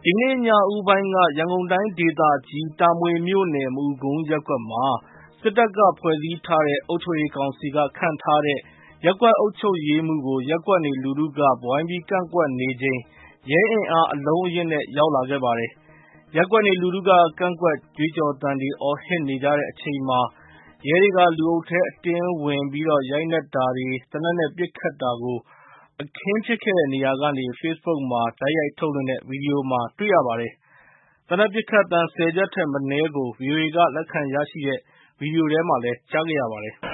ဒီနေ့ညဦးပိုင်းကရန်ကုန်တိုင်းဒေသကြီးတာမွေမြို့နယ်မအူကုန်းရပ်ကွက်မှာစစ်တပ်ကဖွဲ့စည်းထားတဲ့အုပ်ချုပ်ရေးကောင်စီကခန့်ထားတဲ့ရပ်ကွက်အုပ်ချုပ်ရေးမှူးကိုရပ်ကွက်နေလူထုကဝိုင်းပြီးကန့်ကွက်နေချိန်ရဲအင်အားအလုံးအရင်းနဲ့ရောက်လာခဲ့ပါတယ်။ရပ်ကွက်နေလူထုကကန့်ကွက်ကြွေးကြော်သံတွေအော်ဟစ်နေကြတဲ့အချိန်မှာရဲတွေကလူအုပ်ထဲအတင်းဝင်ပြီးရိုက်နှက်တာတွေသေနတ်နဲ့ပစ်ခတ်တာကိုအခင်းဖြစ်ခဲ့တဲ့နေရာကနေ Facebook မှာတိုက်ရိုက်ထုတ်လွှင့်တဲ့ဗီဒီယိုမှာတွေ့ရပါတယ်။သေနတ်ပစ်ခတ်သံ10ချက်ထက်မနည်းကို VOA ကလက်ခံရရှိတဲ့ဗီဒီယိုထဲမှာကြားခဲ့ရပါတယ်။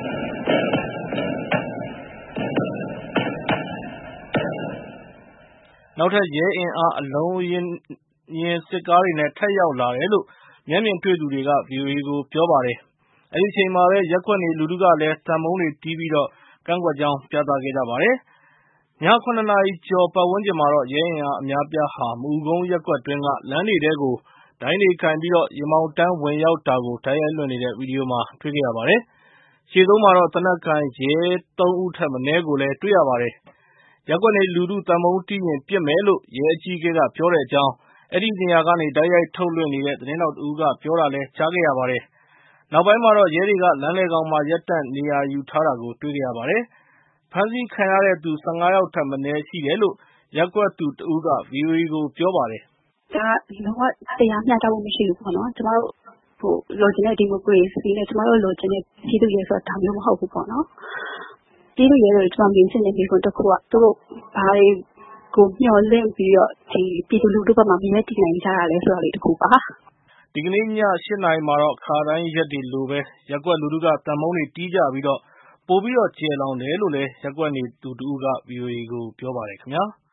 နောက်ထပ်ရဲအင်အားအလုံးအရင်းစစ်ကားတွေနဲ့ထပ်ရောက်လာတယ်လို့မျက်မြင်တွေ့သူတွေက VOA ကိုပြောပါတယ်။အဲဒီအချိန်မှာပဲရပ်ကွက်နေလူထုကလည်းသံပုံးတွေတီးပြီးကန့်ကွက်ကြောင်းပြသခဲ့ကြပါတယ်။ည 7 နာရီကျော်ပတ်ဝန်းကျင်မှာတော့ရဲအင်အားအများအပြားဟာမအူကုန်းရပ်ကွက်တွင်းကလမ်းတွေထဲကိုဒိုင်းတွေကိုင်ပြီးယာဉ်မောင်းတန်းဝင်ရောက်တာကိုတိုက်ရိုက်လွှင့်နေတဲ့ဗီဒီယိုမှာတွေ့ခဲ့ရပါတယ်။ရှေ့ဆုံးမှာတော့သေနတ်ကိုင်ရဲ3 ဦးထက်မနည်းကိုလည်းတွေ့ရပါတယ်။ရပ်ကွက်နေလူထုသံပုံးတီးရင်ပစ်မယ်လို့ရဲအကြီးအကဲကပြောတဲ့အကြောင်းအဲဒီနေရာကနေတိုက်ရိုက်ထုတ်လွှင့်နေတဲ့သတင်းထောက်တဦးကပြောတာလည်းကြားခဲ့ရပါတယ်။နောက်ပိုင်းမှာတော့ရဲတွေကလမ်းလယ်ကောင်မှာရပ်တန့်နေရာယူထားတာကိုတွေ့ခဲ့ရပါတယ်။ဖမ်းဆီးခံရတဲ့သူ15 ယောက်ထက်မနည်းရှိတယ်လို့ရပ်ကွက်သူတဦးက VOA ကိုပြောပါတယ်။ "ဒါကလုံးဝတရားမျှတမှုမရှိဘူးပေါ့နော်။ကျမတို့လိုချင်တဲ့ဒီမိုကရေစီနဲ့ကျမတို့လိုချင်တဲ့ပြည်သူ့ရဲဆိုတာဒါမျိုးမဟုတ်ဘူးပေါ့နော်။ပြည်သူ့ရဲတွေကိုကျမမေးချင်တဲ့မေးခွန်းတခုကသူတို့ဘာတွေကိုမျှော်လင့်ပြီးတော့ဒီပြည်သူလူထုဘက်မှာမရပ်တည်နိုင်ကြတာလဲဆိုတာလေးတခုပါ။ " ဒီကနေ့ည 8 နာရီမှာတော့အခါတိုင်းရက်တွေလိုပဲရပ်ကွက်လူထုကသံပုံးတွေတီးကြပြီးပိုပြီးကျယ်လောင်တယ်လို့ရပ်ကွက်နေသူတဦးက VOA ကိုပြောပါတယ်ခင်ဗျာ။